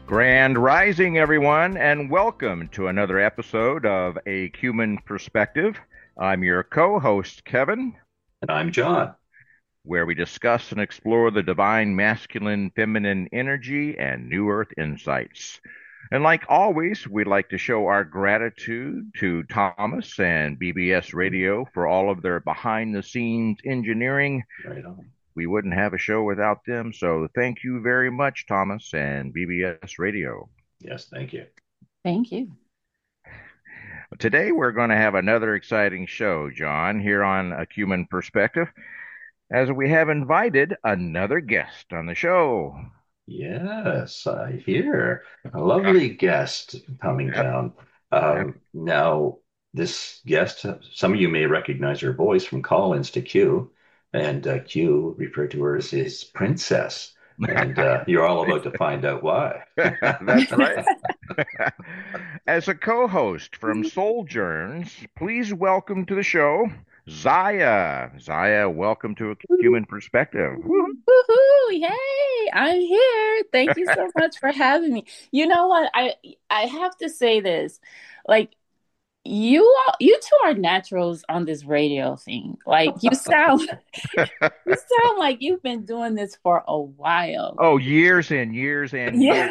Grand Rising, everyone, and welcome to another episode of A Cumin Perspective. I'm your co-host, Kevin, And I'm John. where we discuss and explore the divine masculine feminine energy and New Earth insights. And like always, we'd like to show our gratitude to Thomas and BBS Radio for all of their behind the scenes engineering. Right on. We wouldn't have a show without them, so thank you very much, Thomas and BBS Radio. Yes, thank you. Thank you. Today, we're going to have another exciting show, John, here on A Cumin Perspective, as we have invited another guest on the show. Yes, I hear a lovely guest coming Yep, down. yep. Now, this guest, some of you may recognize her voice from Collins to Q, and Q referred to her as his princess. And you're all about to find out why. That's right. As a co-host from Souljourns, please welcome to the show Zaya. Zaya, welcome to A Cumin Perspective. Woo-hoo. Woohoo! Yay! I'm here. Thank you so much for having me. You know what? I have to say this. Like you two are naturals on this radio thing. Like you sound like you've been doing this for a while. Oh, years and years and years. Yeah.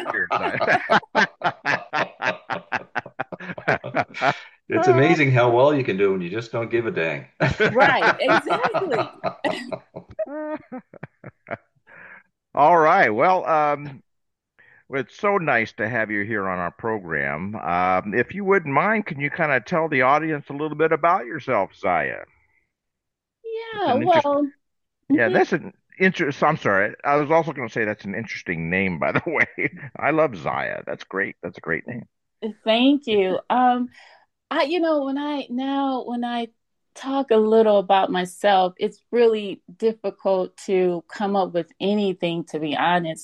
It's amazing how well you can do when you just don't give a dang. Right, exactly. All right. Well, it's so nice to have you here on our program. If you wouldn't mind, can you kind of tell the audience a little bit about yourself, Zaya? It's Yeah, an interest. well, Yeah, mhm. that's an interest. I'm sorry. I was also going to say that's an interesting name, by the way. I love Zaya. That's great. That's a great name. Thank you. When I talk a little about myself, it's really difficult to come up with anything, to be honest.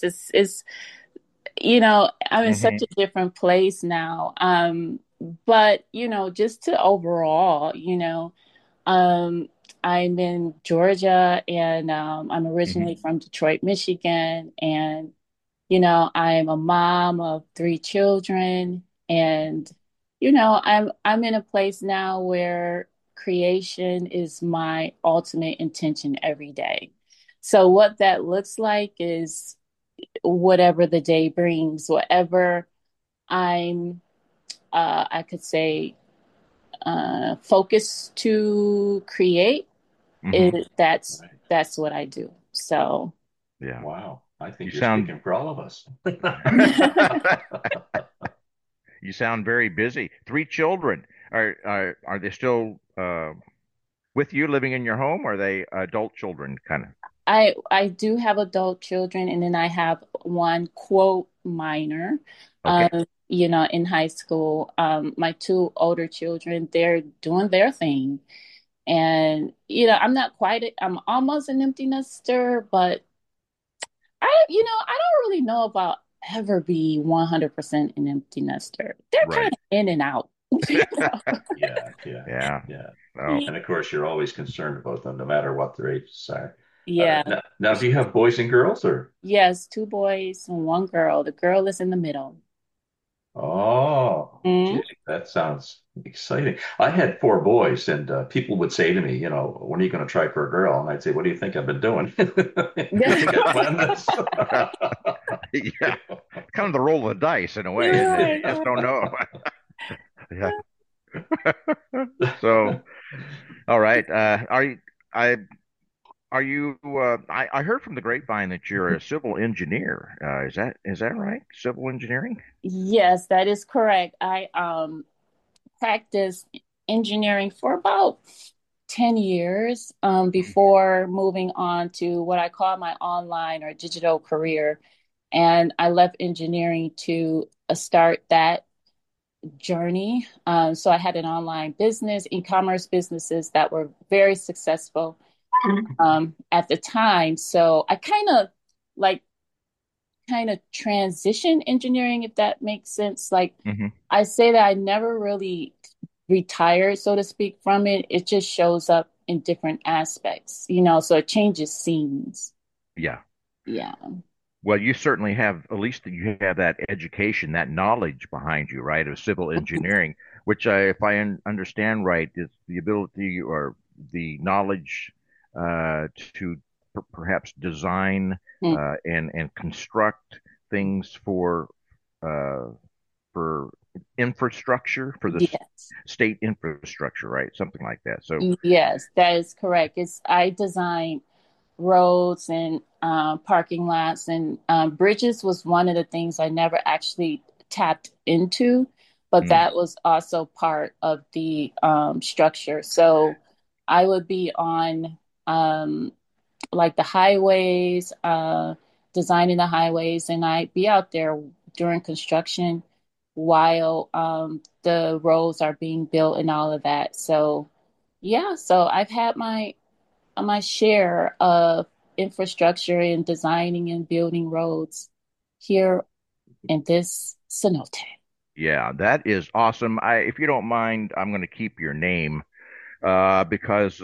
I'm in such Hmm. a different place now. But just to overall, um, I'm in Georgia and I'm Hmm. originally from Detroit, Michigan, and I'm a mom of three children, and I'm in a place now where creation is my ultimate intention every day. So what that looks like is whatever the day brings, whatever I'm I could say focused to create, Hmm. that's Right. that's what I do. So Yeah. Wow. I You think you're sound speaking for all of us. you sound very busy. Three children. Are they still with you living in your home? Or are they adult children kind of? I do have adult children, and then I have one quote minor, Okay. in high school. My two older children, they're doing their thing, and I'm almost an empty nester, but I don't really know about ever be 100% an empty nester. They're kind Right. of in and out. Yeah, yeah, Yeah. yeah. Oh. And of course, you're always concerned about them, no matter what their ages are. Yeah. Now, do you have boys and girls, or? Yes, two boys and one girl. The girl is in the middle. Oh, Mm. gee, that sounds exciting. I had four boys, and people would say to me, when are you going to try for a girl? And I'd say, what do you think I've been doing? You think I planned this? Yeah. Kind of the roll of the dice in a way, isn't it? Right, You just don't right. know. Yeah. So, all right. I are you I heard from the grapevine that you're a civil engineer. Is that right? Civil engineering? Yes, that is correct. I practiced engineering for about 10 years before moving on to what I call my online or digital career. And I left engineering to start that journey. So I had an online business, e-commerce businesses that were very successful at the time. So I like kind of transition engineering, if that makes sense. Like Hmm. I say that I never really retired, so to speak, from it. It just shows up in different aspects, so it changes scenes. Yeah. Yeah. Well, you certainly have, at least you have that education, that knowledge behind you, right, of civil engineering, which if I understand right, is the ability or the knowledge to perhaps design Mm, and construct things uh, for infrastructure, for the yes. state infrastructure, right? Something like that. So, Yes, that is correct. It's I design roads and parking lots and bridges was one of the things I never actually tapped into, but mm, that was also part of the structure. So I would be on um, like the highways, designing the highways, and I'd be out there during construction while the roads are being built and all of that. So yeah, so I've had my share of infrastructure and designing and building roads here in this cenote. yeah, that is awesome. If you don't mind, I'm going to keep your name because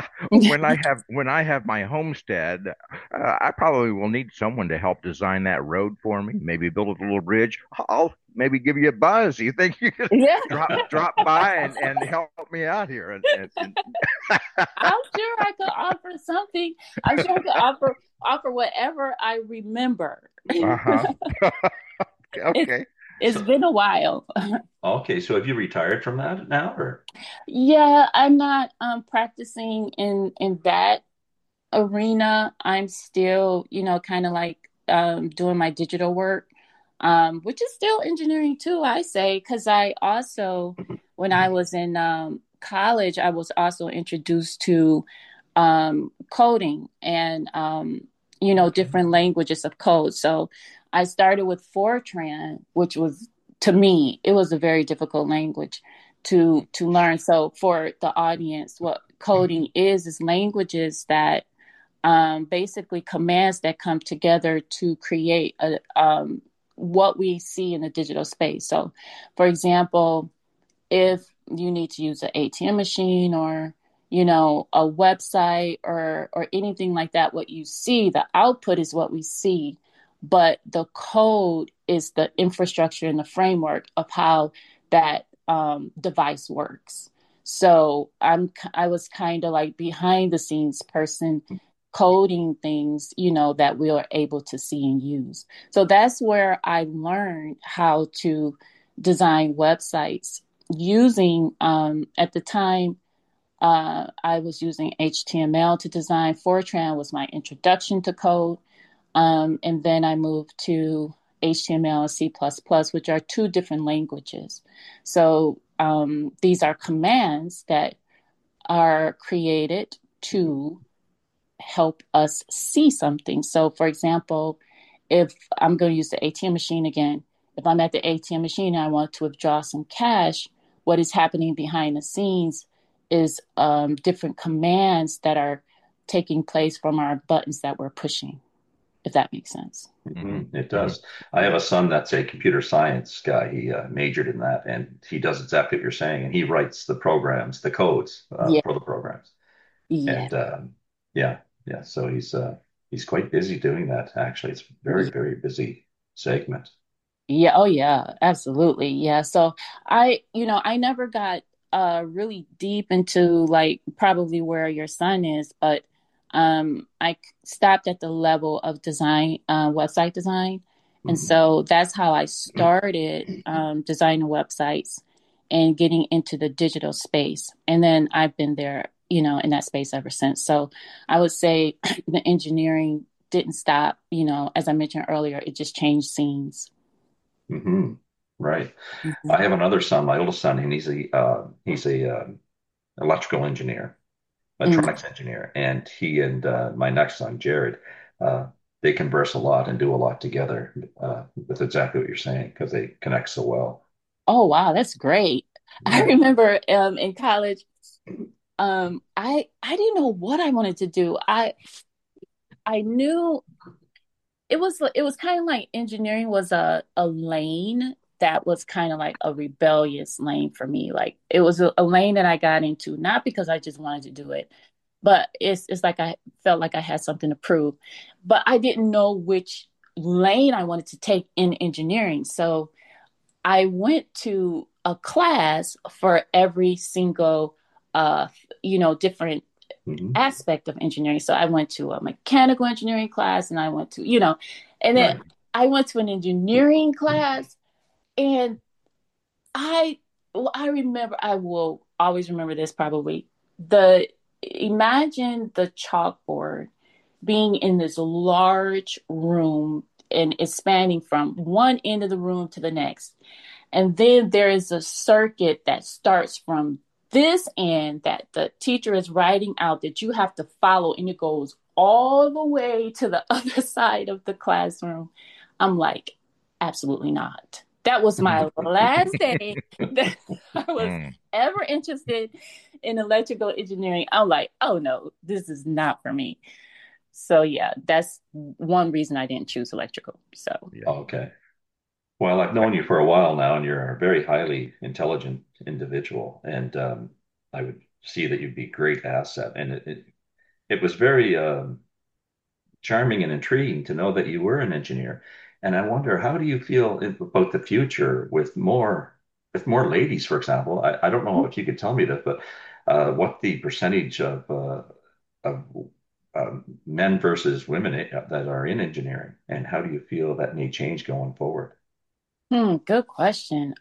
when I have my homestead, I probably will need someone to help design that road for me. Maybe build a little bridge. I'll maybe give you a buzz. You think you could Yeah, drop by and help me out here? And I'm sure I could offer something. I'm sure I could offer whatever I remember. uh-huh. It's Okay. it's So, been a while. okay, so have you retired from that now, or? Yeah, I'm not practicing in that arena. I'm still, kind of like doing my digital work, which is still engineering too, I say, because I also, when I was in college, I was also introduced to coding and, Okay. different languages of code. So I started with Fortran, which was, to me, it was a very difficult language to learn. So for the audience, what coding is languages that basically commands that come together to create what we see in the digital space. So, for example, if you need to use an ATM machine or a website or anything like that, what you see, the output is what we see, but the code is the infrastructure and the framework of how that device works. So I was kind of like behind the scenes person coding things, that we are able to see and use. So that's where I learned how to design websites using at the time I was using HTML to design. Fortran was my introduction to code. And then I moved to HTML and C++, which are two different languages. So these are commands that are created to help us see something. So, for example, if I'm going to use the ATM machine again, if I'm at the ATM machine and I want to withdraw some cash, what is happening behind the scenes is different commands that are taking place from our buttons that we're pushing, if that makes sense. Hmm. It Hmm. does. I have a son that's a computer science guy. He majored in that, and he does exactly what you're saying. And he writes the programs, the codes Yeah, for the programs. yeah, And yeah, yeah. So he's quite busy doing that. Actually, it's very, yeah. very busy segment. Yeah, oh yeah, absolutely. Yeah. So I never got really deep into like probably where your son is, but stopped at the level of design, website design. And Mhm. so that's how I started designing websites and getting into the digital space. And then I've been there, in that space ever since. So I would say the engineering didn't stop, as I mentioned earlier, it just changed scenes. Hmm. Right. Mhm. I have another son, my oldest son, and he's a electrical engineer, Mm. electronics engineer, and he and my next son, Jared, uh, they converse a lot and do a lot together with exactly what you're saying because they connect so well. Oh wow, that's great. I Yeah. remember in college, I didn't know what I wanted to do. I knew it was kind of like engineering was a lane that was kind of like a rebellious lane for me. Like it was a lane that I got into not because I just wanted to do it, but it's like I felt like I had something to prove, but I didn't know which lane I wanted to take in engineering. So I went to a class for every single, uh, different Hmm. aspect of engineering. So I went to a mechanical engineering class, and I went to, and then Right. I went to an engineering class, and I, I remember, I will always remember this probably. The Imagine the chalkboard being in this large room, and it's spanning from one end of the room to the next. And then there is a circuit that starts from this end that the teacher is writing out that you have to follow, and it goes all the way to the other side of the classroom. I'm like, absolutely not. That was my last day that I was Mm. ever interested in electrical engineering. I'm like, oh no, this is not for me. So yeah, that's one reason I didn't choose electrical. So Yeah. Okay. Well, I've known you for a while now, and you're a very highly intelligent individual, and I would see that you'd be a great asset. And it was very charming and intriguing to know that you were an engineer. And I wonder, how do you feel about the future with more ladies, for example? I don't know if you could tell me this, but what the percentage of men versus women that are in engineering, and how do you feel that may change going forward? good question.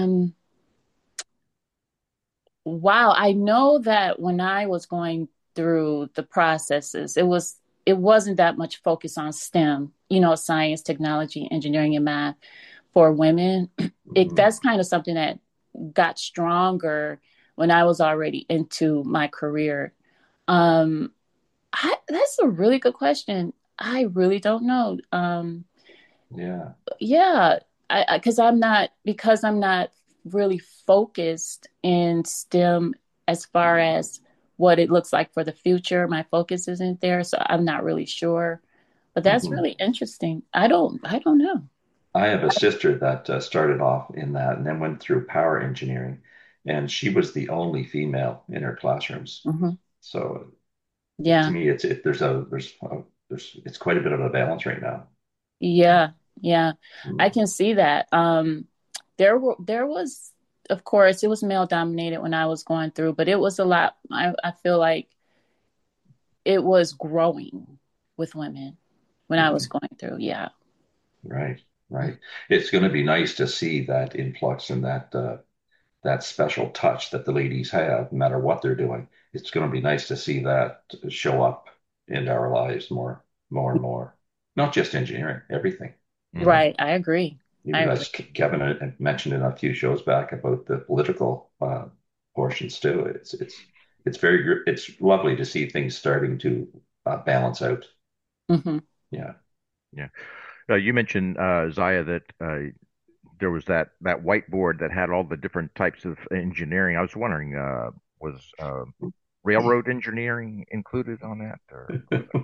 Wow, I know that when I was going through the processes, it wasn't that much focus on STEM, science, technology, engineering, and math for women. Mhm. That's kind of something that got stronger when I was already into my career. Um, that's a really good question. I really don't know. Yeah. Yeah, because I'm not really focused in STEM as far as what it looks like for the future. My focus isn't there, so I'm not really sure. But that's Mhm. really interesting. I don't know. I have a sister that started off in that and then went through power engineering, and she was the only female in her classrooms. Hmm. So to Yeah, me, there's it's quite a bit of a balance right now. yeah, yeah. I Mm. can see that. There was, of course, it was male dominated when I was going through, but it was a lot. I feel like it was growing with women when I was Mhm. going through. Yeah. Right, right. It's going to be nice to see that influx and that special touch that the ladies have, no matter what they're doing. It's going to be nice to see that show up in our lives more and more. Not just engineering, everything. You know, Right. I agree. I even agree. as Kevin had mentioned in a few shows back about the political portions too. It's lovely to see things starting to balance out. Hmm. Yeah. Yeah. You mentioned, Zaya, that there was that whiteboard that had all the different types of engineering. I was wondering, was railroad engineering included on that, or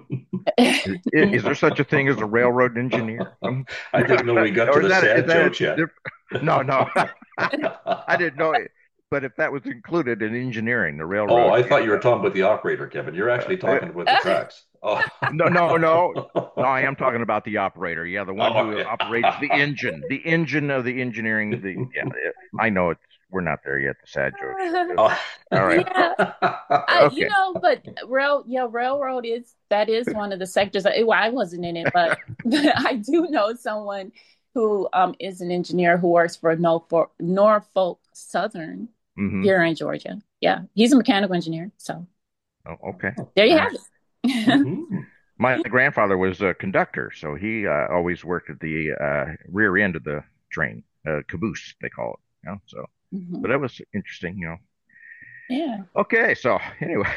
is there such a thing as a railroad engineer? I didn't know we got to Or the is sad that a jokes yet. different? No, no, I didn't know it. But if that was included in engineering, the Oh, railroad, I thought you were talking about the operator, Kevin. You're actually uh, talking about the tracks. Oh, no, no, no, no. I am talking about the operator. Yeah, the one oh who operates yeah. the engine of the engineering. I know it's we're not there yet. The sad jokes. Oh. All right. Yeah. Okay. But railroad that is one of the sectors. Well, I wasn't in it, but I do know someone who is an engineer who works for Norfolk Southern Hmm. here in Georgia. Yeah, he's a mechanical engineer. So Oh, okay. there you All right. have it. Mhm. My grandfather was a conductor, so he always worked at the rear end of the train, caboose they call it. So, but Mhm. that was interesting. Yeah. Okay, so anyway,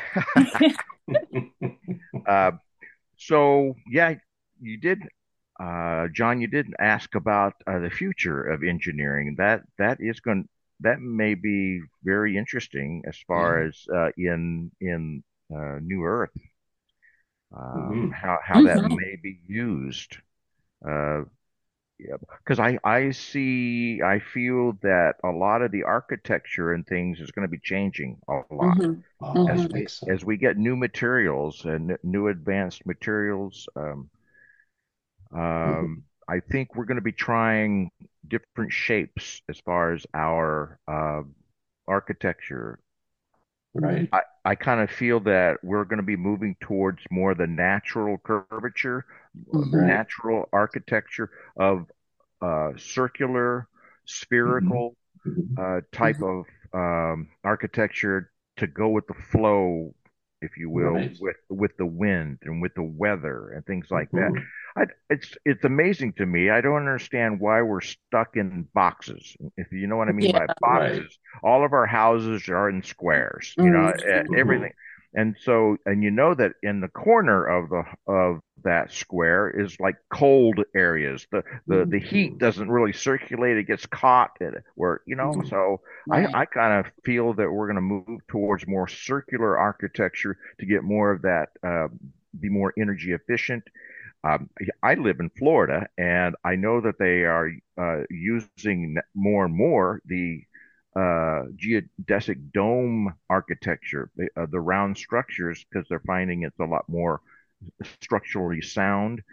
uh, so yeah, you did, John. You did ask about the future of engineering. That may be very interesting as far Yeah. as in New Earth, Mhm. how that Hmm. may be used. Uh, Yeah, because I feel that a lot of the architecture and things is going to be changing a lot Hmm. Oh, I as Hmm. think we so. as we get new materials and new advanced materials. Mhm. I think we're going to be trying different shapes as far as our architecture. Mhm. Right. I kind of feel that we're going to be moving towards more the natural curvature, Mhm. Right. natural architecture of circular, Mhm. spherical Mhm. type Mhm. of architecture to go with the flow, if you will, Right. with the wind and with the weather and things like that. Mhm. It's amazing to me. I don't understand why we're stuck in boxes. If you know what I mean Yeah. by Right. boxes, all of our houses are in squares. Mhm. Everything. Mhm. And so, and you know that in the corner of that square is like cold areas. The heat Mhm. doesn't really circulate. It gets caught where, Mhm. so Right. I kind of feel that we're going to move towards more circular architecture to get more of that, be more energy efficient. I live in Florida, and I know that they are using more and more the geodesic dome architecture, the round structures, because they're finding it's a lot more structurally sound.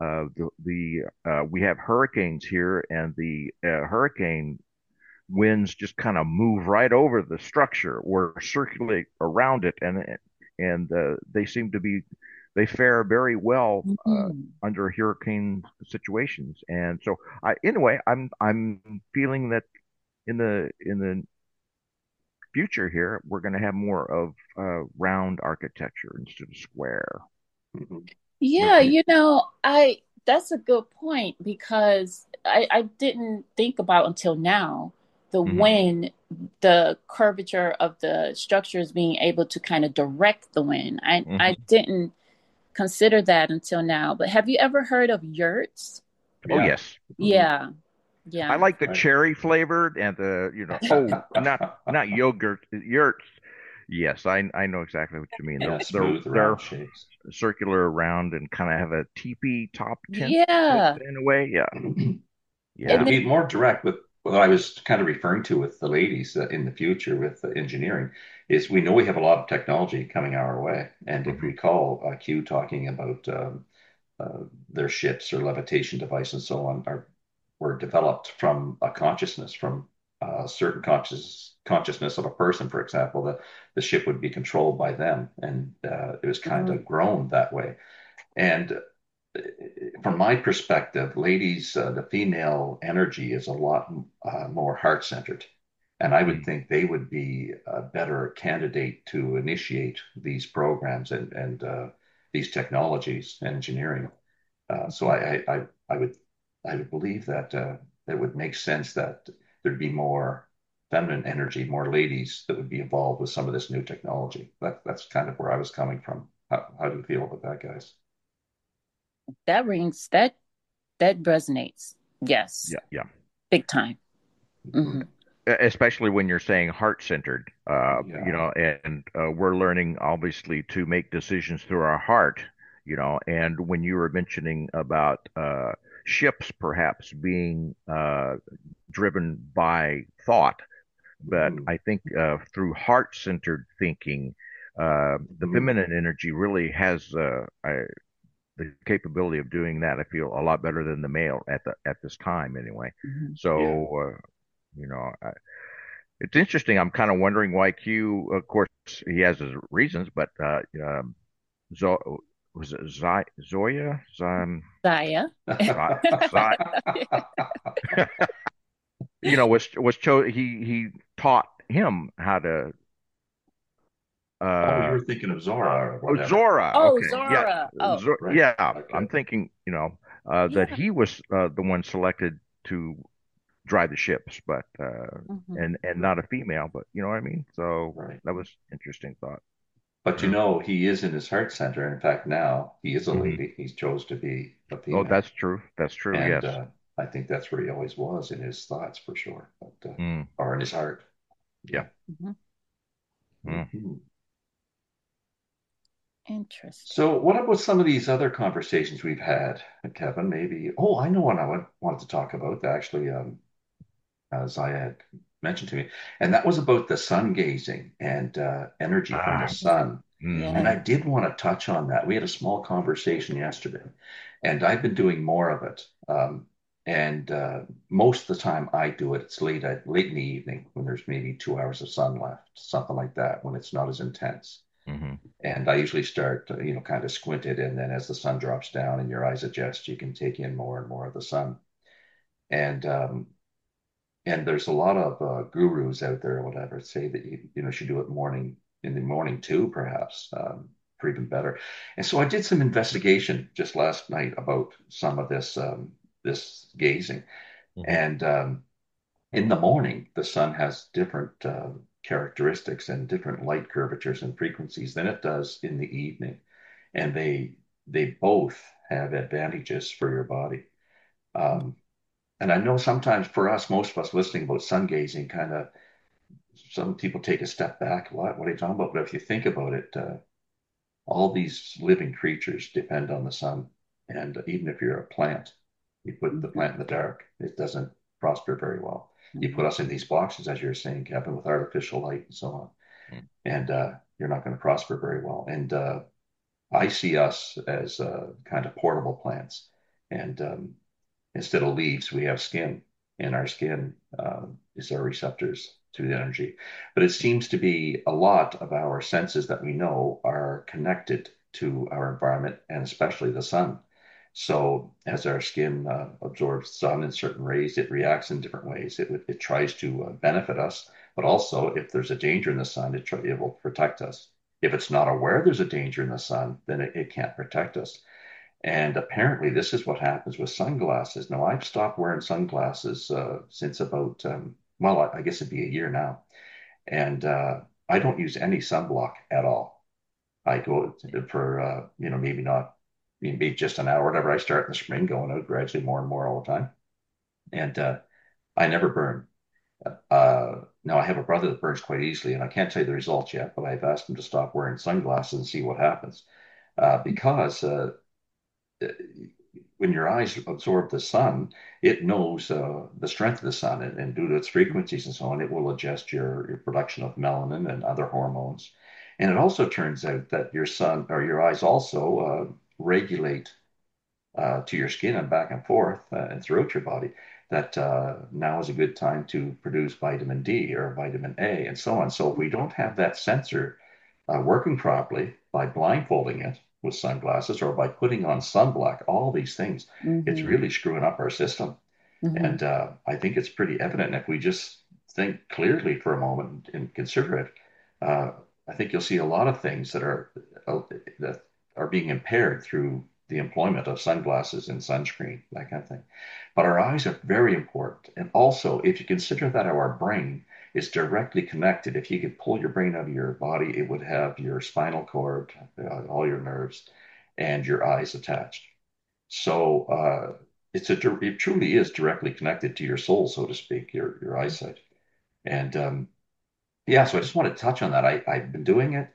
We have hurricanes here, and the hurricane winds just kind of move right over the structure or circulate around it, and they fare very well Mhm. under hurricane situations. And so, anyway, I'm feeling that in the future here, we're going to have more of round architecture instead of square. Mhm. Yeah, Okay. I that's a good point because I didn't think about until now the Hmm. wind, the curvature of the structures being able to kind of direct the wind. I Hmm. didn't consider that until now. But have you ever heard of yurts? Oh Yeah. yes. Mhm. Yeah, I yeah. like the Right. cherry flavored and not yogurt, yurts. Yes, I know exactly what you mean. Yeah, smooth They're round shapes. circular around and kind of have a teepee top tint to it Yeah. in a way. Yeah, Well, to And yeah. then be more direct with what I was kind of referring to with the ladies in the future with engineering, is we know we have a lot of technology coming our way. And if you Hmm. recall Q talking about their ships or levitation device and so on, were developed from a consciousness, from a certain consciousness of a person, for example, the ship would be controlled by them. And it was kind Mhm. of grown that way. And from my perspective, ladies, the female energy is a lot more heart centered. And I would think they would be a better candidate to initiate these programs and these technologies, engineering. So I would believe that it would make sense that there'd be more feminine energy, more ladies that would be involved with some of this new technology. That's kind of where I was coming from. How do you feel about that, guys? that rings that resonates. Yes, Yeah, yeah. big time. Mhm. Hmm. Especially when you're saying heart centered, Yeah. and we're learning obviously to make decisions through our heart, and when you were mentioning about ships perhaps being driven by thought, but Mhm. I think through heart-centered thinking, the Mhm. feminine energy really has the capability of doing that. I feel a lot better than the male at this time, anyway. Hmm. Yeah. So, it's interesting. I'm kind of wondering why Q. Of course, he has his reasons, but Zo was it Zoya? Saya. Zai, was he taught him how to Oh, you uh were thinking of Zora or whatever. Zora. Oh, Okay. Yeah. Zora. Oh, Right. Yeah. I'm Okay. thinking, that yeah. he was the one selected to drive the ships, but Hmm. and not a female, but you know what I mean? So Right. that was interesting thought. But Yeah. he is in his heart center. In fact, now he is a Hmm. lady. He's chose to be a Oh, female. that's true. That's true. And Yes. I think that's where he always was in his thoughts for sure, Mm. or in his heart. Yeah. Yeah. Hmm. Mm. Mhm. Interesting. So, what about some of these other conversations we've had, Kevin? Maybe, oh, I know what wanted to talk about actually, as I had mentioned to me, and that was about the sun gazing and energy from the Ah, Mhm. sun. And Yeah. Hmm. I did want to touch on that. We had a small conversation yesterday, and I've been doing more of it. And most of the time I do it, it's late in the evening when there's maybe 2 hours of sun left, something like that, when it's not as intense. Hmm. And I usually start, kind of squinted, and then as the sun drops down and your eyes adjust, you can take in more and more of the sun. And there's a lot of gurus out there or whatever say that you should do it in the morning too, perhaps, for even better. And so I did some investigation just last night about some of this gazing. Hmm. And in the morning, the sun has different characteristics and different light curvatures and frequencies than it does in the evening, and they both have advantages for your body. Um, and I know sometimes for us, most of us listening about sun gazing, kind of some people take a step back. What are you talking about? But if you think about it, all these living creatures depend on the sun. And even if you're a plant, you put the Hmm. plant in the dark, it doesn't prosper very well. You put Hmm. us in these boxes, as you were saying, Kevin, with artificial light and so on, and you're not going to prosper very well. And I see us as kind of portable plants. And instead of leaves, we have skin, and our skin is our receptors to the energy. But it seems to be a lot of our senses that we know are connected to our environment and especially the sun. So as our skin absorbs sun in certain rays, it reacts in different ways. It tries to benefit us, but also if there's a danger in the sun, it will protect us. If it's not aware there's a danger in the sun, then it can't protect us. And apparently, this is what happens with sunglasses. Now, I've stopped wearing sunglasses since about, well, I guess it'd be a year now. And I don't use any sunblock at all. I go for, maybe not, maybe just an hour, whatever. I start in the spring, going out gradually more and more all the time. And I never burn. Now, I have a brother that burns quite easily, and I can't tell you the results yet, but I've asked him to stop wearing sunglasses and see what happens. Because when your eyes absorb the sun, it knows the strength of the sun, and due to its frequencies and so on, it will adjust your production of melanin and other hormones. And it also turns out that your sun or your eyes also regulate to your skin and back and forth and throughout your body that now is a good time to produce vitamin D or vitamin A and so on. So if we don't have that sensor working properly by blindfolding it with sunglasses or by putting on sunblock, all these things, it's Hmm. really screwing up our system. Hmm. And I think it's pretty evident. And if we just think clearly for a moment and consider it, uh, I think you'll see a lot of things uh, that are being impaired through the employment of sunglasses and sunscreen, that kind of thing. But our eyes are very important. And also, if you consider that our brain is directly connected, if you could pull your brain out of your body, it would have your spinal cord, all your nerves, and your eyes attached. So it truly is directly connected to your soul, so to speak, your eyesight. And yeah, so I just want to touch on that. I've been doing it,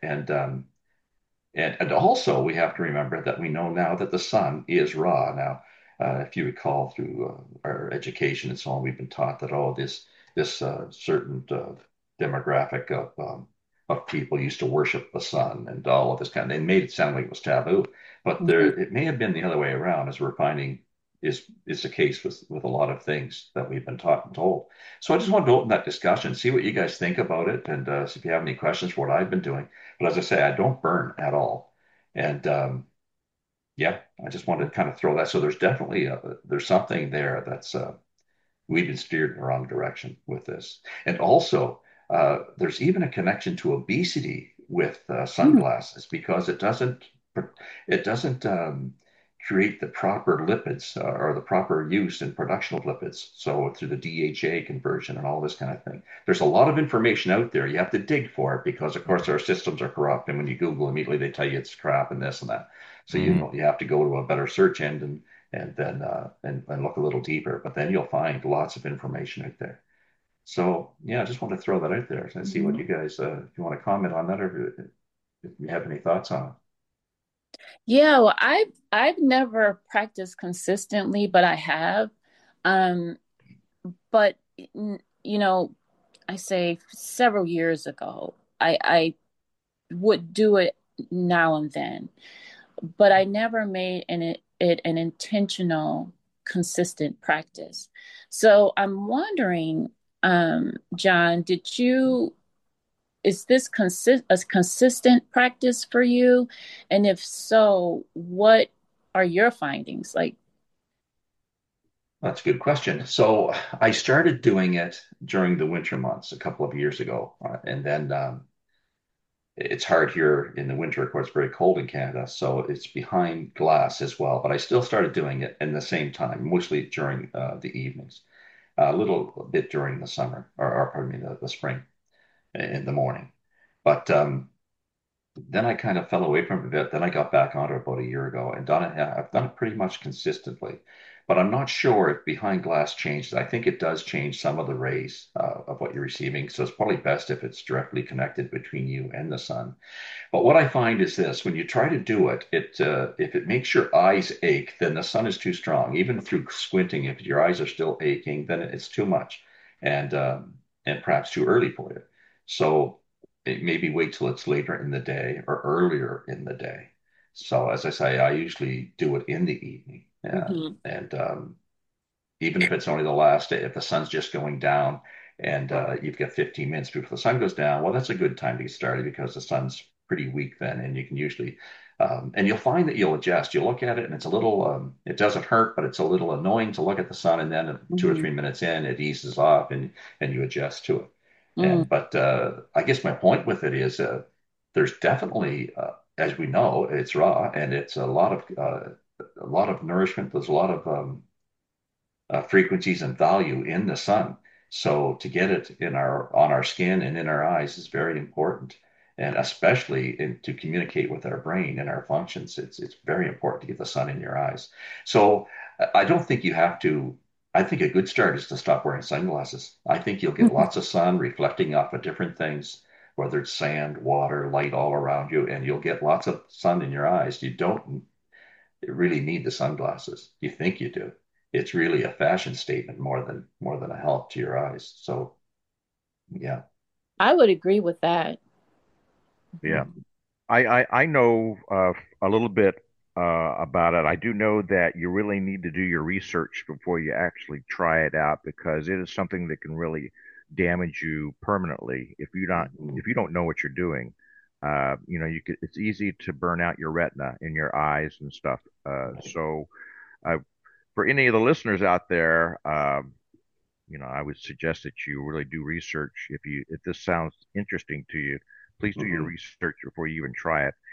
and also, we have to remember that we know now that the sun is Ra. Now, if you recall through our education and so on, we've been taught that this certain demographic of people used to worship the sun and all of this kind of. They made it sound like it was taboo, but there Hmm. it may have been the other way around, as we're finding is the case with a lot of things that we've been taught and told. So I just wanted to open that discussion, see what you guys think about it, and see if you have any questions for what I've been doing. But as I say, I don't burn at all. And yeah, I just wanted to kind of throw that. So there's definitely there's something there that's we've been steered in the wrong direction with this. And also, there's even a connection to obesity with sunglasses because it doesn't create the proper lipids or the proper use and production of lipids. So through the DHA conversion and all this kind of thing, there's a lot of information out there. You have to dig for it because, of course, our systems are corrupt. And when you Google, immediately they tell you it's crap and this and that. So Hmm. you have to go to a better search engine and then and look a little deeper. But then you'll find lots of information out there. So yeah, I just want to throw that out there and see what Hmm. you guys, if you want to comment on that or if you have any thoughts on Yeah, well, I've never practiced consistently, but I have. Um, but you know, I say several years ago, I would do it now and then, but I never made it an intentional, consistent practice. So I'm wondering, John, is this a consistent practice for you? And if so, what are your findings? Like, That's a good question. So I started doing it during the winter months a couple of years ago, and then it's hard here in the winter. Of course, very cold in Canada, so it's behind glass as well. But I still started doing it in the same time, mostly during the evenings, a little bit during the summer, or pardon me, the spring in the morning. But then I kind of fell away from it a bit. Then I got back on it about a year ago and done it. I've done it pretty much consistently, but I'm not sure if behind glass changes. I think it does change some of the rays of what you're receiving. So it's probably best if it's directly connected between you and the sun. But what I find is this: when you try to do it, if it makes your eyes ache, then the sun is too strong. Even through squinting, if your eyes are still aching, then it's too much, and perhaps too early for you. So maybe wait till it's later in the day or earlier in the day. So as I say, I usually do it in the evening, mhm, and even if it's only the last day, if the sun's just going down and you've got 15 minutes before the sun goes down, well, that's a good time to get started because the sun's pretty weak then, and you can usually, and you'll find that you'll adjust. You look at it, and it's a little, it doesn't hurt, but it's a little annoying to look at the sun, and then 2 or 3 minutes in, it eases off, and you adjust to it. mhm, And but I guess my point with it is, there's definitely, as we know, it's raw, and it's a lot of nourishment. There's a lot of frequencies and value in the sun. So to get it in our on our skin and in our eyes is very important, and especially to communicate with our brain and our functions, it's very important to get the sun in your eyes. So I don't think you have to. I think a good start is to stop wearing sunglasses. I think you'll get mhm. lots of sun reflecting off of different things, whether it's sand, water, light all around you, and you'll get lots of sun in your eyes. You don't really need the sunglasses. You think you do. It's really a fashion statement more than a help to your eyes. So yeah. I would agree with that. Yeah. I know a little bit about it. I do know that you really need to do your research before you actually try it out because it is something that can really damage you permanently Mhm. if you don't know what you're doing. It's easy to burn out your retina in your eyes and stuff. Right. So uh, for any of the listeners out there, I would suggest that you really do research. If this sounds interesting to you, please do your Mhm. research before you even try it.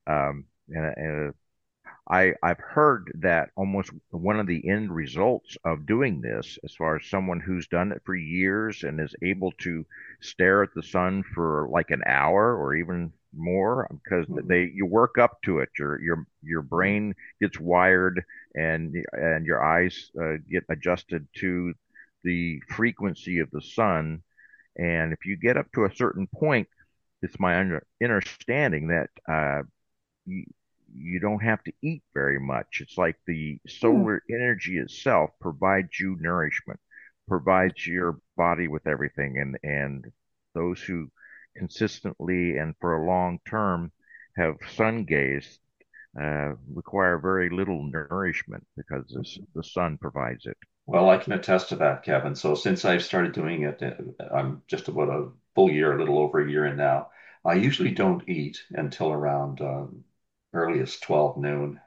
And I've heard that almost one of the end results of doing this, as far as someone who's done it for years and is able to stare at the sun for like an hour or even more, because Mhm. they you work up to it. Your Mhm. brain gets wired and your eyes get adjusted to the frequency of the sun. And if you get up to a certain point, it's my understanding that you, you don't have to eat very much. It's like the Hmm. solar energy itself provides you nourishment, provides your body with everything. And those who consistently and for a long term have sun gazed require very little nourishment because the sun provides it. Well, I can attest to that, Kevin. So since I've started doing it, I'm just about a full year, a little over a year in now. I usually don't eat until around earliest 12 noon,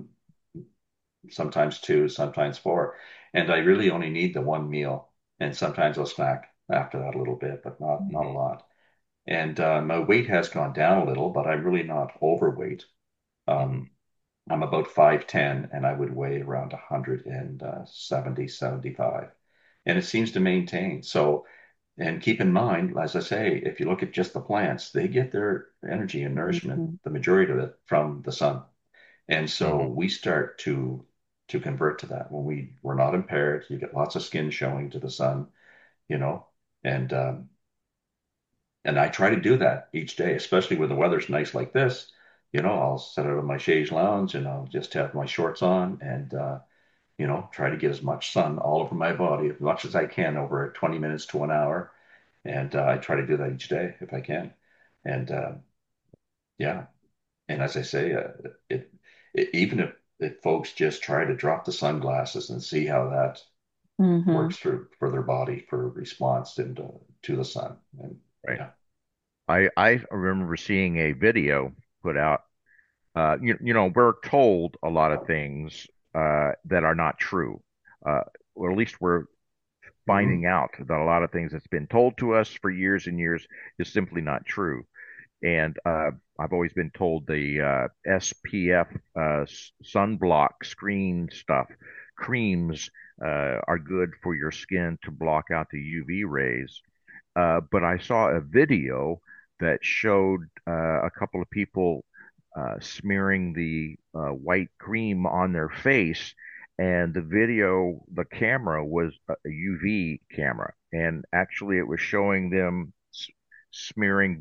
sometimes two, sometimes four. And I really only need the one meal. And sometimes I'll snack after that a little bit, but not a Mhm. lot. And my weight has gone down a little, but I'm really not overweight. Mhm. Um, I'm about 5'10", and I would weigh around 170, 75. And it seems to maintain. So, and keep in mind, as I say, if you look at just the plants, they get their energy and nourishment, Mhm. the majority of it, from the sun. And so Mhm. we start to convert to that when we're not impaired. You get lots of skin showing to the sun, you know, and and I try to do that each day, especially when the weather's nice like this. I'll sit out on my chaise lounge and I'll just have my shorts on and try to get as much sun all over my body as much as I can over 20 minutes to an hour. And I try to do that each day if I can. And yeah, And as I say, it, even if folks just try to drop the sunglasses and see how that Hmm. works for their body for response and to the sun. And Right. yeah, I remember seeing a video put out. We're told a lot of things that are not true. Or at least we're hmm finding out that a lot of things that's been told to us for years and years is simply not true. And I've always been told the SPF sunblock screen stuff, creams, are good for your skin to block out the UV rays. But I saw a video that showed a couple of people smearing the white cream on their face, and the camera was a UV camera, and actually it was showing them smearing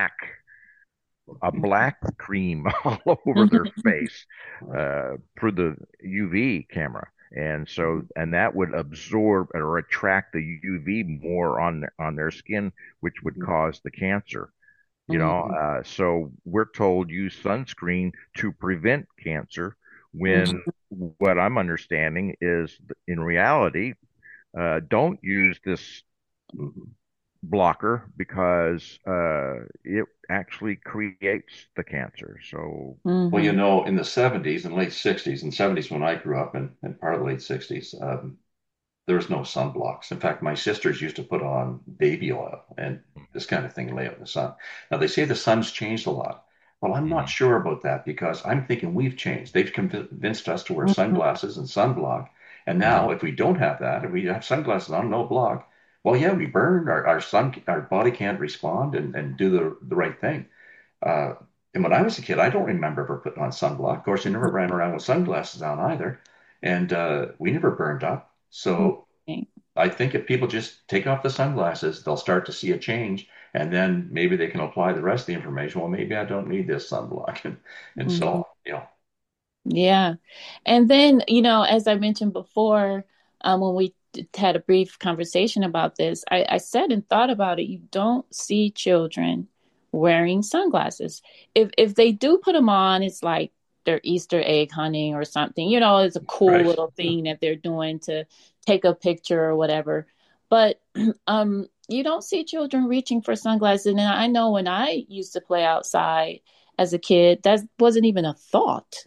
a black cream all over their face right. through the UV camera. Mhm. And that would absorb or attract the UV more on their skin, which would Mhm. cause the cancer. Hmm. So we're told use sunscreen to prevent cancer when Hmm. what I'm understanding is in reality, don't use this Mhm. blocker because it actually creates the cancer. So, Well, Hmm. in the 70s and late 60s, and 70s when I grew up, and part of the late 60s, there was no sunblocks. In fact, my sisters used to put on baby oil and this kind of thing and lay out in the sun. Now, they say the sun's changed a lot. Well, I'm not mhm, sure about that because I'm thinking we've changed. They've convinced us to wear Hmm. sunglasses and sunblock. And mhm, now, if we don't have that, if we have sunglasses on, no block, well, yeah, we burn. Our body can't respond and do the right thing. Uh, and when I was a kid, I don't remember ever putting on sunblock. Of course, you never ran around with sunglasses on either. And we never burned up. So I think if people just take off the sunglasses, they'll start to see a change. And then maybe they can apply the rest of the information. Well, maybe I don't need this sunblock. And Hmm. so, Yeah. And then, as I mentioned before, when we had a brief conversation about this, I said and thought about it. You don't see children wearing sunglasses. If they do put them on, it's like they're Easter egg hunting or something. It's a cool right, little thing that they're doing to take a picture or whatever. But you don't see children reaching for sunglasses. And I know when I used to play outside as a kid, that wasn't even a thought.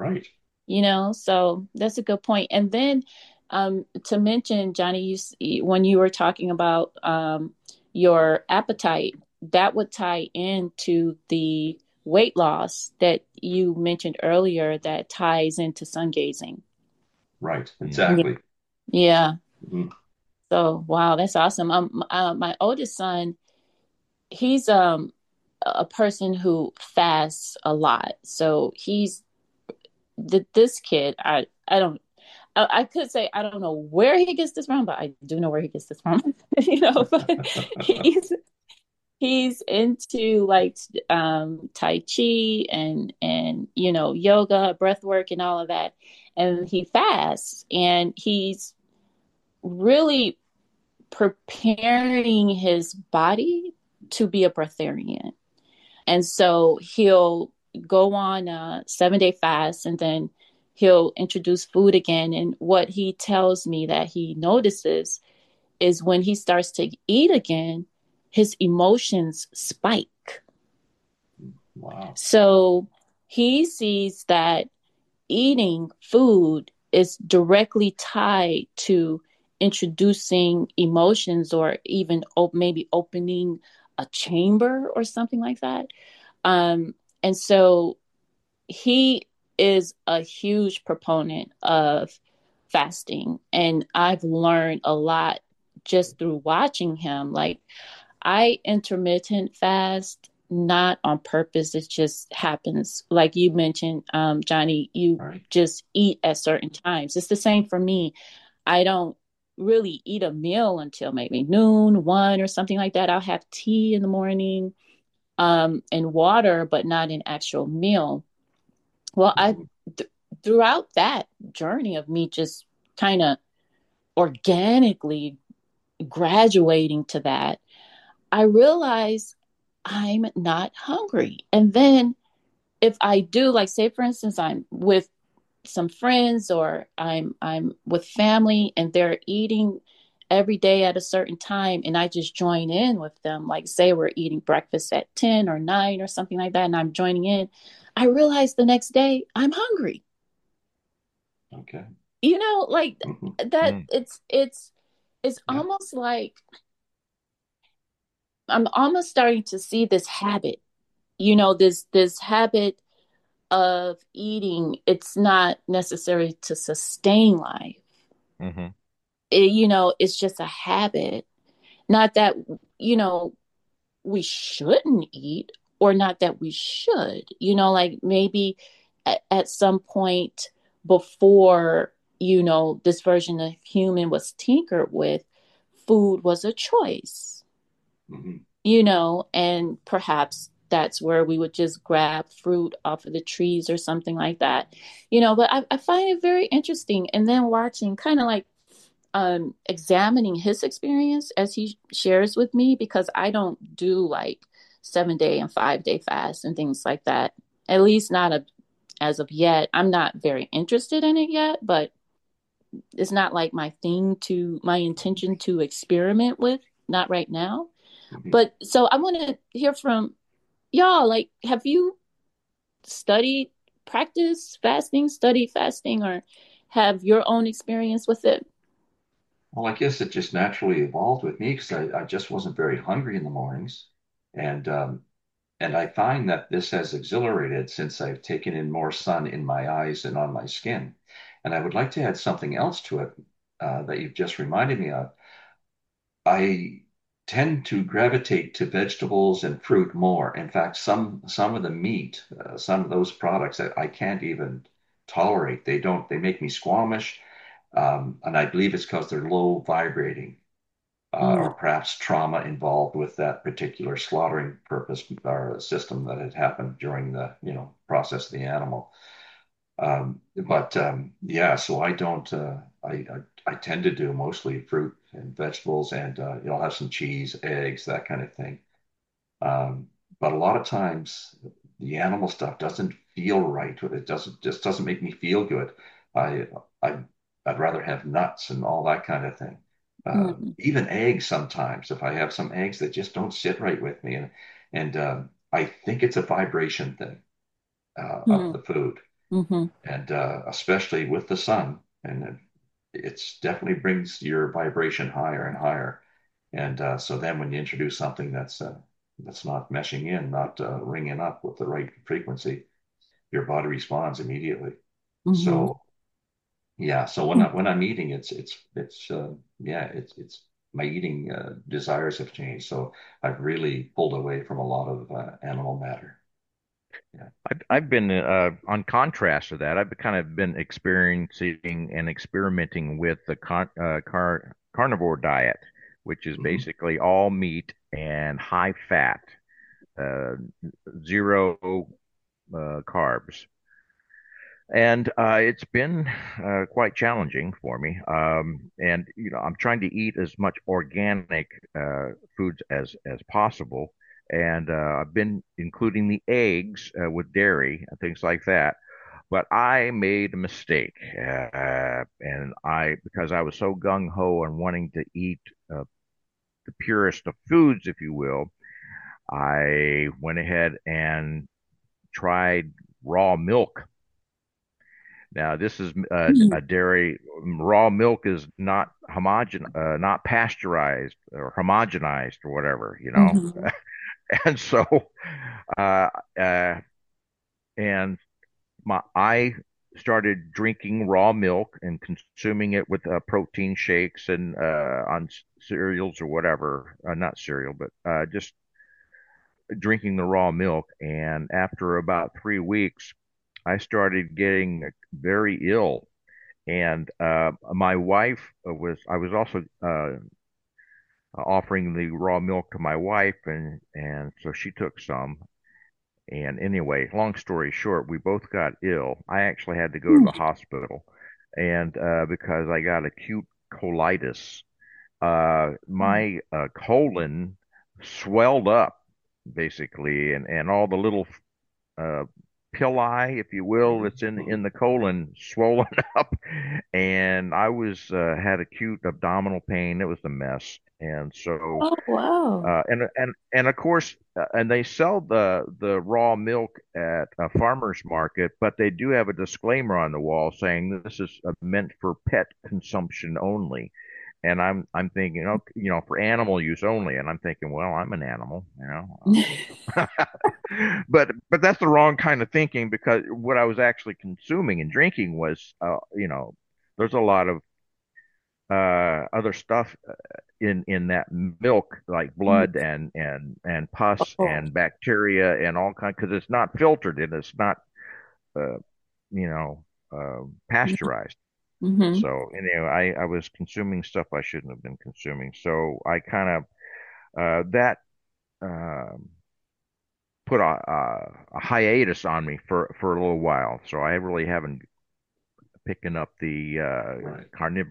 So that's a good point. And then to mention, Johnny, when you were talking about your appetite, that would tie into the weight loss that you mentioned earlier that ties into sun gazing. right, mhm, Yeah. exactly. Yeah. Mhm. So, wow, that's awesome. My oldest son, he's a person who fasts a lot. So this kid, I don't I could say I don't know where he gets this from, but I do know where he gets this from. But he's he's into like Tai Chi and yoga, breath work, and all of that. And he fasts, and he's really preparing his body to be a breatharian. And so he'll go on a 7-day fast, and then he'll introduce food again. And what he tells me that he notices is when he starts to eat again, his emotions spike. Wow. So he sees that eating food is directly tied to introducing emotions, or even maybe opening a chamber or something like that. And so he is a huge proponent of fasting. And I've learned a lot just through watching him. Like, I intermittent fast, not on purpose. It just happens. Like you mentioned, Johnny, you All right. just eat at certain times. It's the same for me. I don't really eat a meal until maybe noon, 1, or something like that. I'll have tea in the morning, and water, but not an actual meal. Well, Mhm. th- throughout that journey of me just kind of organically graduating to that, I realized I'm not hungry. And then if I do, like, say for instance, I'm with some friends or I'm with family and they're eating every day at a certain time and I just join in with them, like say we're eating breakfast at 10 or 9 or something like that and I'm joining in, I realize the next day I'm hungry. Okay. Like Hmm. that. Mm. It's Yeah. almost like I'm almost starting to see this habit, this habit of eating. It's not necessary to sustain life. Hmm. It's just a habit. Not that, you know, we shouldn't eat or not that we should, like maybe at some point before, this version of human was tinkered with, food was a choice, Hmm. and perhaps that's where we would just grab fruit off of the trees or something like that, but I find it very interesting. And then watching kind of like examining his experience as he shares with me, because I don't do like 7 day and 5 day fast and things like that. At least not as of yet. I'm not very interested in it yet, but it's not like my intention to experiment with. Not right now. Hmm. But so I want to hear from y'all. Like, have you studied, practice fasting, study fasting, or have your own experience with it? Well, I guess it just naturally evolved with me because I just wasn't very hungry in the mornings. And and I find that this has exhilarated since I've taken in more sun in my eyes and on my skin. And I would like to add something else to it that you've just reminded me of. I tend to gravitate to vegetables and fruit more. In fact, some of the meat, some of those products that I can't even tolerate. They make me squeamish, and I believe it's because they're low vibrating, Mm, or perhaps trauma involved with that particular slaughtering purpose or system that had happened during the process of the animal. But yeah, so I don't. I tend to do mostly fruit and vegetables, and I'll have some cheese, eggs, that kind of thing. Um, but a lot of times, the animal stuff doesn't feel right. It doesn't make me feel good. I I I'd rather have nuts and all that kind of thing. mm, Even eggs sometimes. If I have some eggs that just don't sit right with me, and I think it's a vibration thing of mm, the food, mhm, and especially with the sun, and it's definitely brings your vibration higher and higher. And so then when you introduce something that's not meshing in, not ringing up with the right frequency, your body responds immediately. mhm, So yeah, so when I'm eating, yeah, it's my eating desires have changed. So I've really pulled away from a lot of animal matter. Yeah. I've been on contrast to that. I've kind of been experiencing and experimenting with the carnivore diet, which is Hmm. basically all meat and high fat, uh, zero carbs. And it's been quite challenging for me. And I'm trying to eat as much organic foods as possible. And I've been including the eggs with dairy and things like that. But I made a mistake, and because I was so gung ho on wanting to eat the purest of foods, if you will, I went ahead and tried raw milk. Now, this is mhm, a dairy. Raw milk is not not pasteurized or homogenized or whatever, mhm, And so, uh, uh, and I started drinking raw milk and consuming it with protein shakes and on cereals or whatever. Not cereal, but just drinking the raw milk. And after about 3 weeks, I started getting very ill. And my wife I was also offering the raw milk to my wife, and so she took some. And anyway, long story short, we both got ill. I actually had to go to the mm, hospital, and because I got acute colitis, my colon swelled up basically, and all the little uh, pili, if you will, that's in the colon swollen up, and I was had acute abdominal pain. It was a mess, and so Oh, wow. and of course, and they sell the raw milk at a farmer's market, but they do have a disclaimer on the wall saying this is meant for pet consumption only. And I'm thinking, okay, for animal use only. And I'm thinking, well, I'm an animal, but that's the wrong kind of thinking because what I was actually consuming and drinking was, there's a lot of other stuff in that milk, like blood and pus Oh. and bacteria and all kind, because it's not filtered and it's not, uh, you know, pasteurized. Mm-hmm. So anyway, I was consuming stuff I shouldn't have been consuming. So I kind of that um put a hiatus on me for a little while. So I really haven't picking up the Right.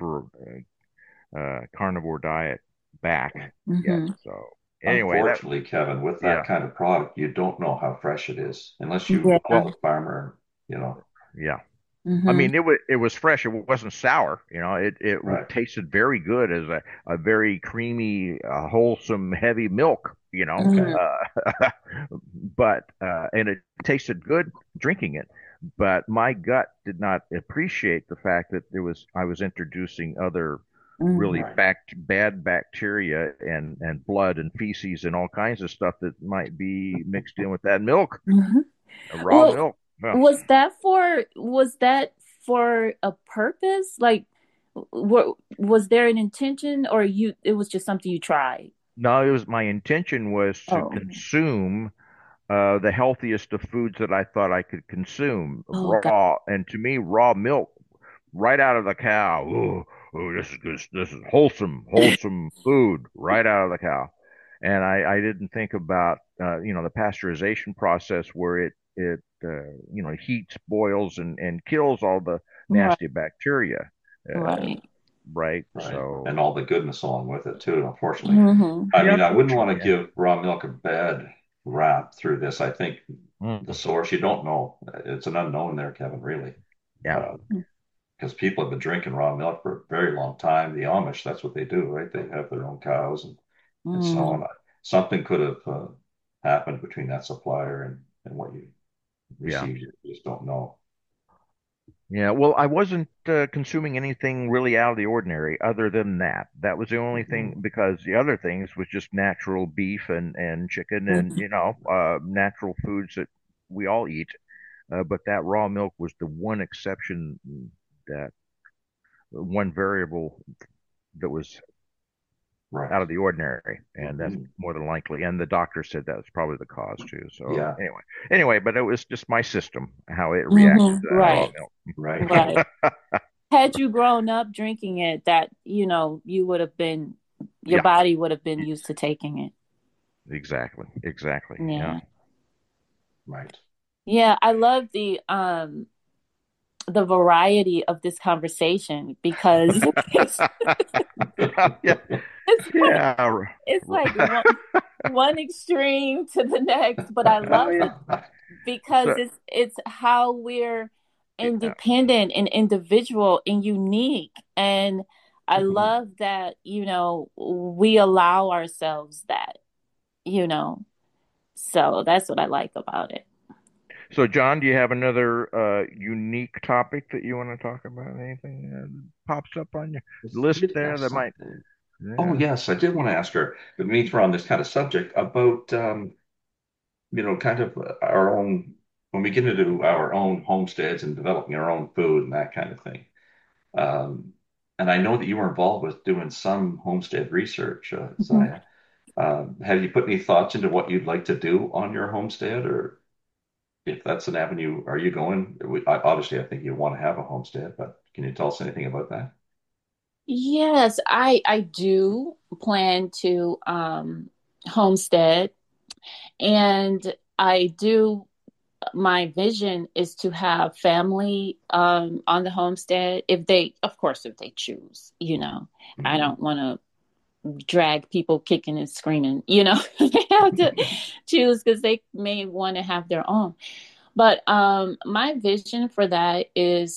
carnivore diet back yet. Mm-hmm. So anyway, that Unfortunately, Kevin, with that yeah, kind of product, you don't know how fresh it is unless you Yeah. call well, the farmer, you know. yeah. I Mm-hmm. mean, it was fresh. It wasn't sour. It Right. tasted very good as a very creamy, wholesome, heavy milk. Okay. But and it tasted good drinking it. But my gut did not appreciate the fact that I was introducing other Mm-hmm. really Right. bad bacteria and blood and feces and all kinds of stuff that might be mixed in with that milk, Mm-hmm. raw Well, milk. Yeah. was that for a purpose? Like, what was there an intention, or it was just something you tried? No, it was my intention was to Oh, consume the healthiest of foods that I thought I could consume, oh, God. raw. And to me, raw milk right out of the cow. Oh, this is good. This is wholesome food right out of the cow. And I didn't think about the pasteurization process where it heats, boils, and kills all the Right, nasty bacteria. Uh, right. right. Right. And So all the goodness along with it too, unfortunately. Mm-hmm. I yeah, mean, I wouldn't want to unfortunately, give raw milk a bad rap through this. I think yeah. the source, you don't know. It's an unknown there, Kevin, really. Yeah. Uh, because people have been drinking raw milk for a very long time. The Amish, that's what they do, right? They have their own cows and so Mm-hmm. on. Something could have happened between that supplier and what you Yeah. received. You just don't know. Yeah, well, I wasn't consuming anything really out of the ordinary other than that. That was the only thing Mhm. because the other things was just natural beef and chicken and natural foods that we all eat. But that raw milk was the one exception, that one variable that was Right. out of the ordinary, and that's Mhm. more than likely. And the doctor said that was probably the cause too. So Yeah. anyway, but it was just my system how it reacted Mm-hmm. to that raw Right, Right. right. Had you grown up drinking it, that you would have been, your Yeah, body would have been used to taking it. exactly. Yeah. Yeah. Right. Yeah, I love the variety of this conversation because Yeah, it's like yeah. it's like one extreme to the next, but I Oh, love yeah. it because So, it's how we're yeah. independent and individual and unique. And I Mhm. love that, we allow ourselves that, you know. So that's what I like about it. So, John, do you have another unique topic that you want to talk about? Anything pops up on your list Did there ask that might? something. Oh, Yeah. yes, I did want to ask her, but means we're on this kind of subject about, kind of our own, when we get into our own homesteads and developing our own food and that kind of thing. Um, and I know that you were involved with doing some homestead research, Mhm. Zaya. Have you put any thoughts into what you'd like to do on your homestead, or if that's an avenue, are you going? Obviously, I think you want to have a homestead, but can you tell us anything about that? Yes, I do plan to homestead, and I do, my vision is to have family on the homestead if they, of course, if they choose. I Mhm. don't want to drag people kicking and screaming. They have to choose because they may want to have their own. But my vision for that is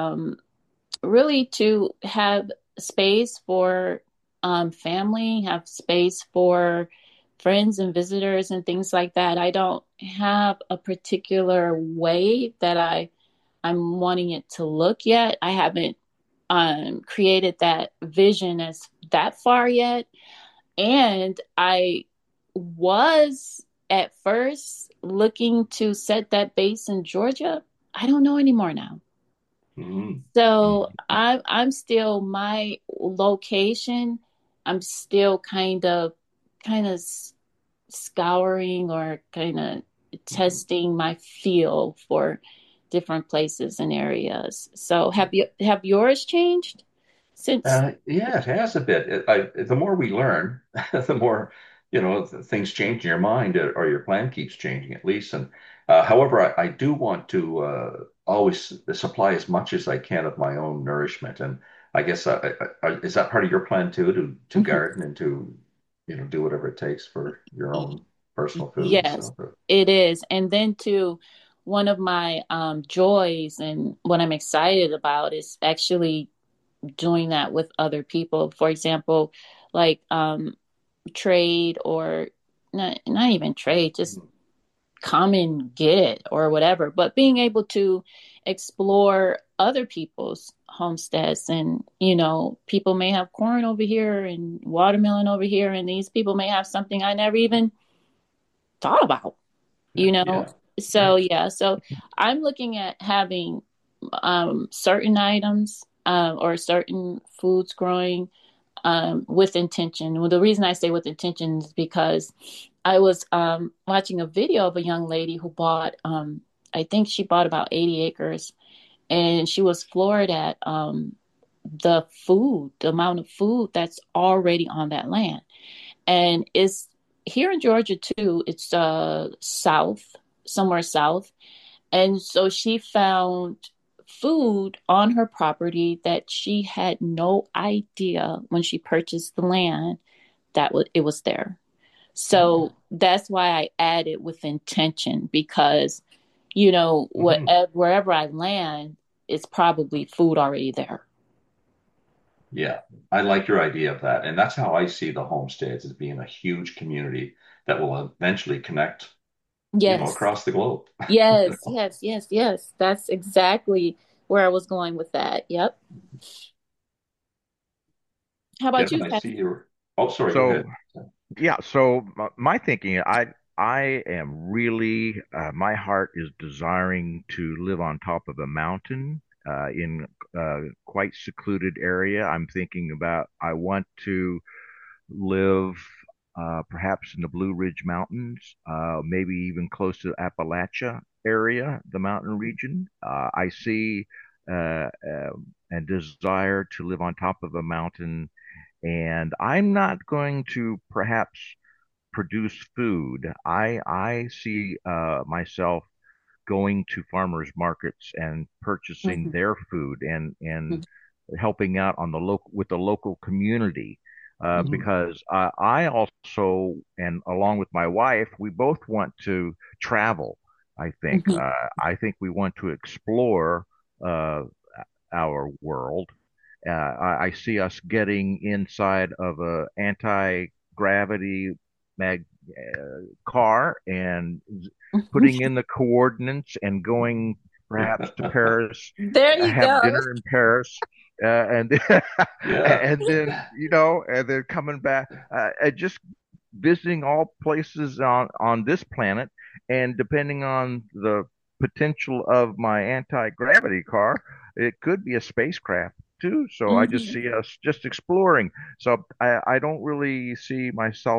really to have space for family, have space for friends and visitors and things like that. I don't have a particular way that I'm wanting it to look yet. I haven't created that vision as that far yet. And I was at first looking to set that base in Georgia. I don't know anymore now. Mm-hmm. So I'm still my location. I'm still kind of scouring or kind of testing my feel for different places and areas. So have yours changed since? Yeah, it has a bit. The more we learn, the more, things change in your mind, or your plan keeps changing at least. And however, I do want to always supply as much as I can of my own nourishment. And I guess is that part of your plan too, to Mhm. garden and to, do whatever it takes for your own personal food and Yes, stuff? it is. And then too, one of my joys and what I'm excited about is actually doing that with other people. For example, like trade or not even trade, just come and get it or whatever. But being able to explore other people's homesteads and people may have corn over here and watermelon over here, and these people may have something I never even thought about, you know. Yeah, So right. yeah, so I'm looking at having certain items or certain foods growing with intention. Well, the reason I say with intention is because I was watching a video of a young lady who bought, I think she bought about 80 acres, and she was floored at the amount of food that's already on that land. And it's here in Georgia too. It's south, somewhere south. And so she found food on her property that she had no idea when she purchased the land that it was there. So Oh. that's why I added with intention because Mhm. whatever wherever I land, it's probably food already there. Yeah, I like your idea of that. And that's how I see the homesteads as being a huge community that will eventually connect, Yes. across the globe. Yes, yes, yes, yes. That's exactly where I was going with that. Yep. How about Kevin, you, I Pat? see your. Oh, sorry, go So ahead. yeah, so my thinking, I am really my heart is desiring to live on top of a mountain in quite secluded area. I'm thinking about I want to live perhaps in the Blue Ridge Mountains, maybe even close to Appalachia area, the mountain region. I see and desire to live on top of a mountain, and I'm not going to perhaps produce food. I see myself going to farmers markets and purchasing Hmm. their food and helping out on the local with the local community. Mhm. Because I also, and along with my wife, we both want to travel. Hmm. I think we want to explore uh, our world. I see us getting inside of a anti-gravity mag car and putting in the coordinates and going perhaps to Paris, There you have go. dinner in Paris, and Yeah. and then and then coming back, and just visiting all places on this planet, and depending on the potential of my anti-gravity car, it could be a spacecraft too. So I just Hmm. see us just exploring. So I don't really see myself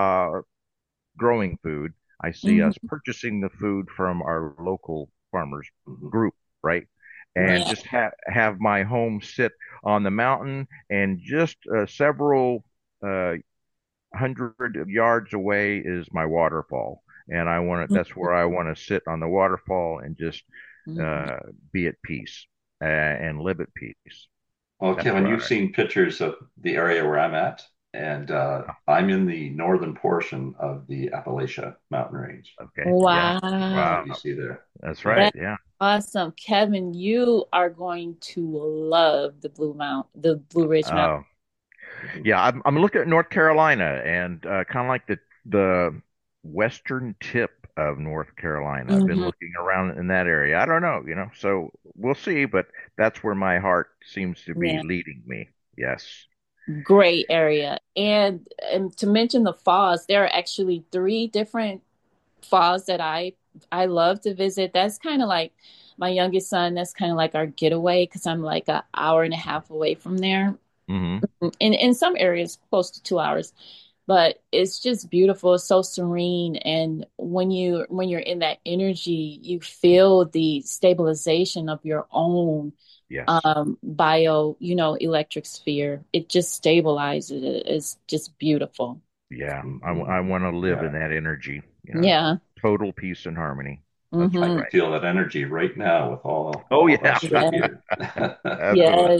growing food. I see us Hmm. purchasing the food from our local farmers Mhm. group, right? And Right. Yeah. just have my home sit on the mountain, and just several uh, hundred yards away is my waterfall. And that's where I want to sit on the waterfall and just Hmm. uh, be at peace and live at peace. Well, That's Kevin, you've where seen pictures of the area where I'm at. and I'm in the northern portion of the Appalachia mountain range. Okay. Yeah. Wow. So Wow. you see there. That's right. That's Yeah. awesome. Kevin, you are going to love the Blue Ridge Mountain. Oh, yeah. I'm looking at North Carolina and kind of like the western tip of North Carolina. I've been Hmm. looking around in that area. I don't know, so we'll see, but that's where my heart seems to be Yeah. leading me. Yes. Great area. And to mention the falls, there are actually three different falls that I love to visit. That's kind of like my youngest son, that's kind of like our getaway because I'm like an hour and a half away from there. Hmm. In some areas close to 2 hours. But it's just beautiful. It's so serene. And when you're in that energy, you feel the stabilization of your own Yes. electric sphere. It just stabilizes it. It's just beautiful. Yeah. I Mhm. want to live in Yeah, that energy, Yeah. total peace and harmony. That's I Hmm. can right. feel that energy right now with Oh, all of yeah. us right Yeah. here. Absolutely. Yes.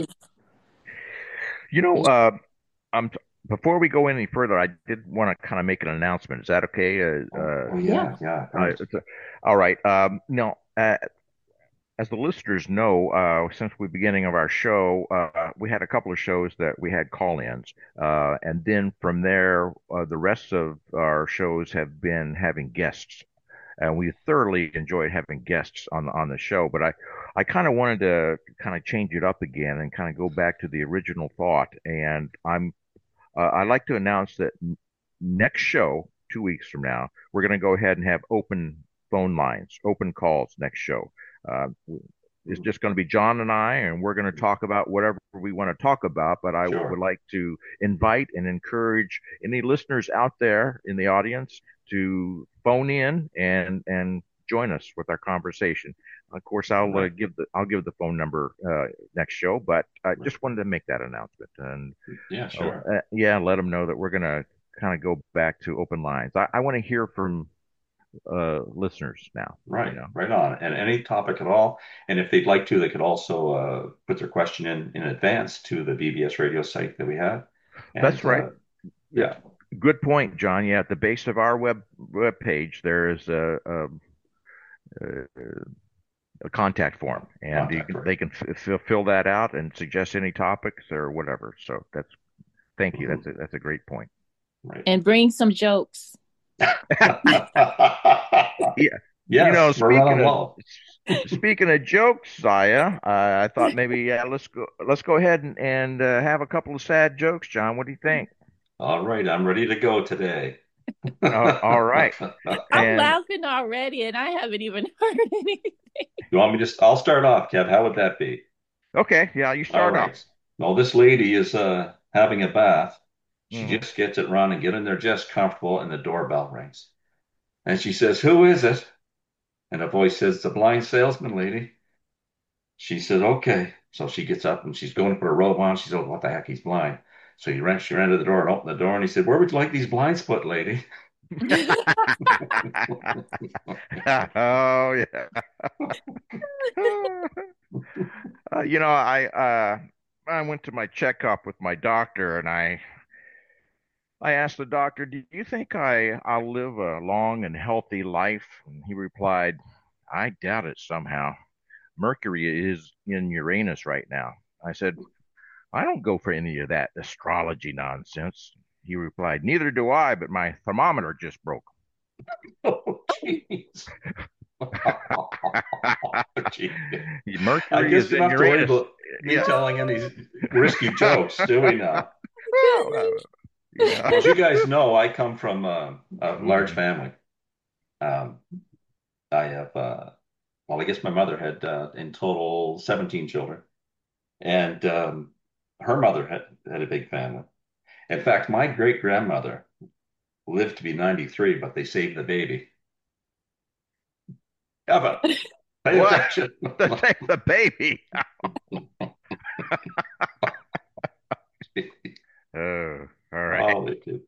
You know, uh, I'm before we go any further, I did want to kind of make an announcement. Is that okay? Oh Yeah. yeah, yeah, thanks. All right. Now, as the listeners know, since the beginning of our show, we had a couple of shows that we had call-ins, and then from there, the rest of our shows have been having guests, and we thoroughly enjoyed having guests on the show. But I kind of wanted to kind of change it up again and kind of go back to the original thought, and I'd like to announce that next show, 2 weeks from now, we're going to go ahead and have open phone lines, open calls next show. Uh, it's just going to be John and I, and we're going to talk about whatever we want to talk about. But I would Sure. like to invite and encourage any listeners out there in the audience to phone in and join us with our conversation. Of course, Right. I'll give the phone number next show, but I Right. just wanted to make that announcement. And Yeah, sure. yeah, let them know that we're going to kind of go back to open lines. I want to hear from listeners now, you Right. know. Right on. And any topic at all. And if they'd like to, they could also put their question in advance to the VBS radio site that we have. That's And right. yeah. Good point, John. Yeah, at the base of our web page, there is a contact form, and Contact, right. they can fill that out and suggest any topics or whatever. So thank you. Mhm. That's a great point. Right. And bring some jokes. Yeah, Yes, we're running low. speaking of jokes, Zaya, I thought maybe let's go ahead and have a couple of sad jokes, John. What do you think? All right, I'm ready to go today. All right, I'm and laughing already, and I haven't even heard anything. You want me to? I'll start off, Kev. How would that be? okay, yeah, you All start off. right. Well, this lady is having a bath. She Hmm. just gets it run and get in there just comfortable, and the doorbell rings. And she says, "Who is it?" And a voice says, "It's a blind salesman, lady." She said, "Okay." So she gets up and she's going to put her robe on. She said, "Oh, what the heck? He's blind." So she ran to the door and opened the door, and he said, "Where would you like these blinds put, lady?" Oh yeah. I went to my checkup with my doctor, and I asked the doctor, "Do you think I'll live a long and healthy life?" And he replied, "I doubt it somehow. Mercury is in Uranus right now." I said, "I don't go for any of that astrology nonsense." He replied, "Neither do I, but my thermometer just broke." Oh, jeez. Gee. I Mercury guess is we don't in have to worry Uranus. about me Yeah. telling any risky jokes, do we now? Well, yeah. Well, as you guys know, I come from a large Mhm. family. Um, I have, well, I guess my mother had in total 17 children, and her mother had a big family. In fact, my great grandmother lived to be 93, but they saved the baby. Evan, pay What? attention. To save the baby. Oh, all right. Oh, they do.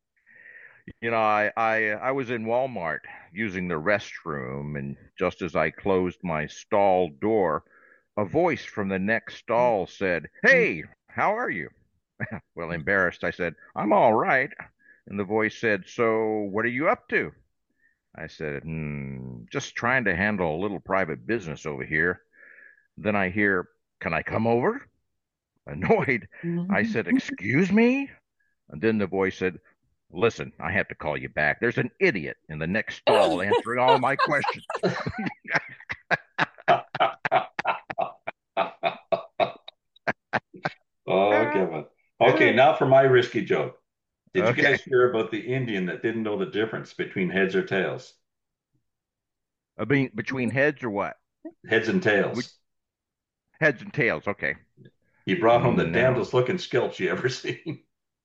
I was in Walmart using the restroom, and just as I closed my stall door, a voice from the next stall said, "Hey, how are you?" Well, embarrassed, I said, I'm all right. And the voice said, So what are you up to? I said, just trying to handle a little private business over here. Then I hear, Can I come over? Annoyed, I said, Excuse me? And then the voice said, Listen, I have to call you back. There's an idiot in the next stall answering all my questions. Oh, Kevin. Okay, now for my risky joke. Did you Okay. guys hear about the Indian that didn't know the difference between heads or tails? Between heads or what? Heads and Which, tails. heads and tails. Okay. He brought home the No. damnedest looking scalps you ever seen.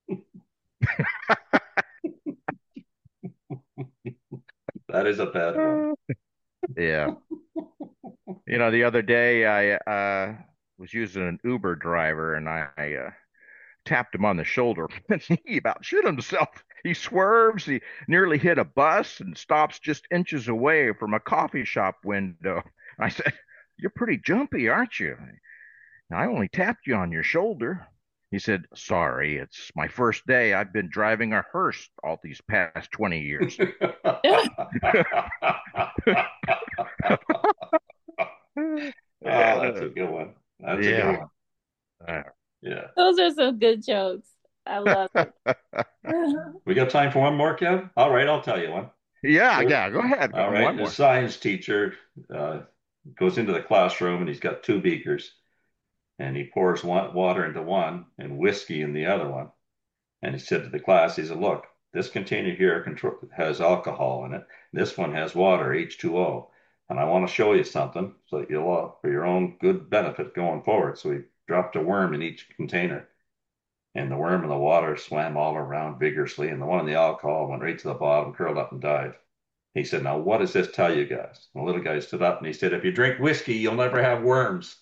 That is a bad one. Yeah. The other day I was using an Uber driver and I tapped him on the shoulder and he about shit himself. He swerves, he nearly hit a bus and stops just inches away from a coffee shop window. I said, You're pretty jumpy, aren't you? I only tapped you on your shoulder. He said, Sorry, it's my first day. I've been driving a hearse all these past 20 years. Oh, that's a good one. That's a good Yeah. one. Yeah. Those are some good jokes. I love it. We got time for one more, Kev? All right, I'll tell you one. Yeah, Sure. yeah, go ahead. All right. One A more. science teacher uh, goes into the classroom and he's got two beakers and he pours water into one and whiskey in the other one. And he said to the class, he said, Look, this container here has alcohol in it. This one has water, H2O. And I want to show you something so that you'll, for your own good benefit going forward. So he dropped a worm in each container. And the worm in the water swam all around vigorously. And the one in the alcohol went right to the bottom, curled up and died. He said, Now, what does this tell you guys? And the little guy stood up and he said, If you drink whiskey, you'll never have worms.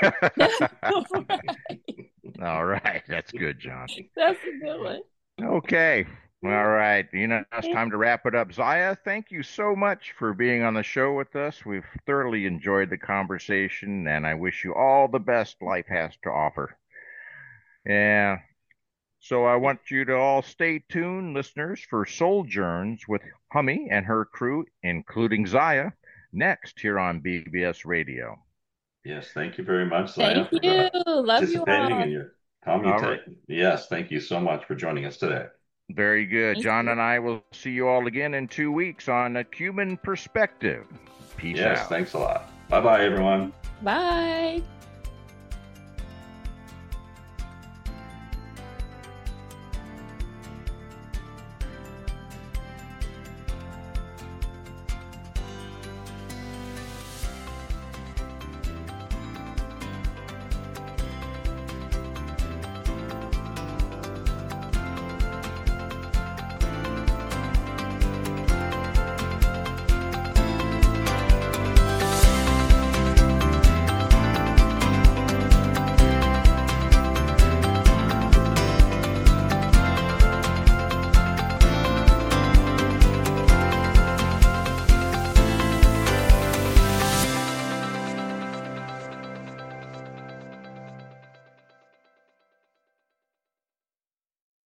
All right, that's good, John. That's a good one. Okay. All right. It's time to wrap it up. Zaya, thank you so much for being on the show with us. We've thoroughly enjoyed the conversation, and I wish you all the best life has to offer. Yeah. So I want you to all stay tuned, listeners, for Sojourns with Hummy and her crew, including Zaya, next here on BBS Radio. Yes, thank you very much, Zaya, Thank for you. Love you participating in all. your All right. commutation. Yes, thank you so much for joining us today. Very good. Thank John you. and I will see you all again in 2 weeks on A Cuban Perspective. Peace Yes, out. thanks a lot. Bye bye, everyone. Bye.